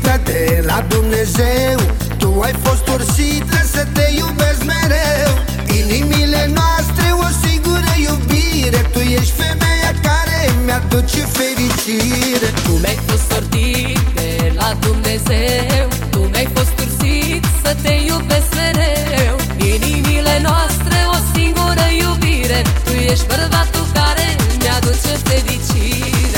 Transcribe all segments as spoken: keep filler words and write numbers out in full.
fericită de la Dumnezeu. Tu ai fost ursită să te iubesc mereu. Inimile noastre o singură iubire. Tu ești femeia care mi-aduce fericire. Tu mi-ai fost sortit de la Dumnezeu. Tu mi-ai fost ursit să te iubesc mereu. Inimile noastre o singură iubire. Tu ești bărbatul care mi-aduce fericire.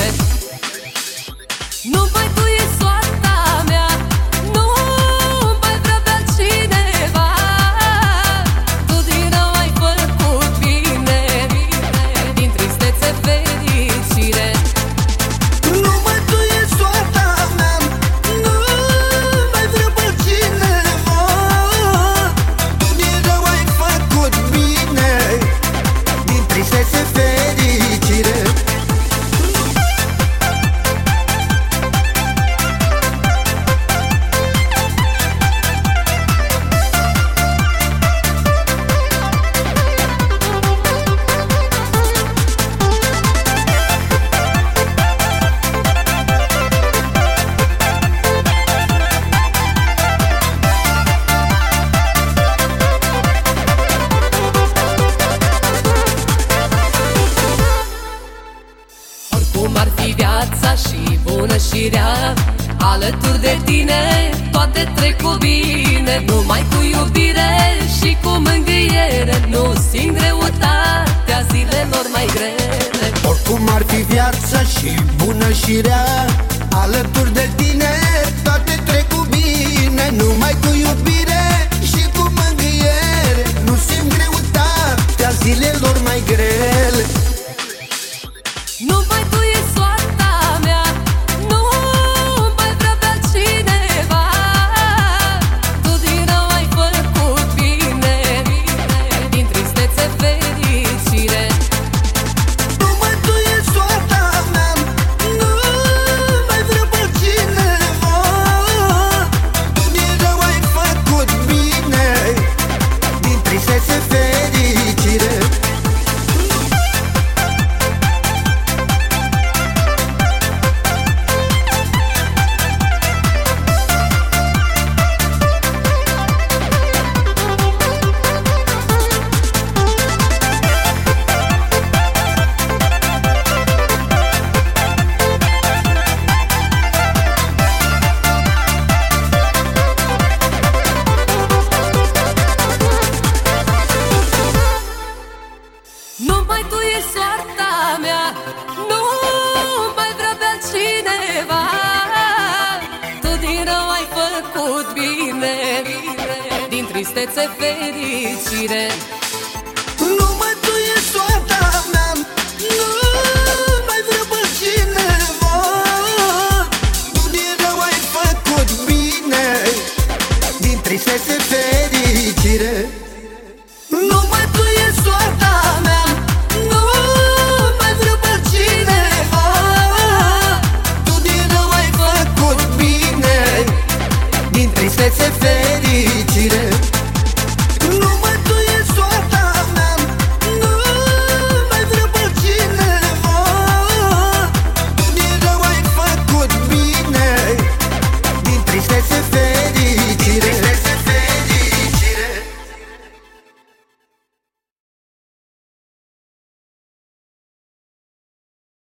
Numai tu ești soarta mea, nu mai vreau pe altcineva. Tu din rău ai făcut bine, din tristețe fericire. Numai tu ești soarta mea, nu mai vreau pe altcineva. Tu din rău ai făcut bine, din tristețe fericire. Cum ar fi viața și bună și rea, alături de tine toate trec cu bine. Numai cu iubire și cu mângâiere, nu simt greutatea zilelor mai grele. Oricum ar fi viața și bună și rea, alături de tine toate trec cu bine. Numai cu iubire și cu mângâiere, nu simt greutatea zilelor mai grele. Numai tu ești soarta mea, nu mai vreau pe altcineva. Tu din rău ai făcut bine, din tristețe fericire. Numai tu ești soarta mea, nu mai vreau pe altcineva. Tu din rău ai făcut bine, din tristețe fericire. Numai tu ești soarta mea, nu mai vreau pe altcineva. Tu din rău ai făcut bine, din tristețe fericire. Numai tu ești soarta mea, nu mai vreau pe altcineva. Tu din rău ai făcut bine, din tristețe fericire. Numai tu ești soarta mea, nu mai vreau pe altcineva. Tu din rău ai făcut bine, din tristețe fericire. Numai tu ești soarta mea, nu mai vreau pe altcineva. Tu din rău ai făcut bine, din tristețe fericire.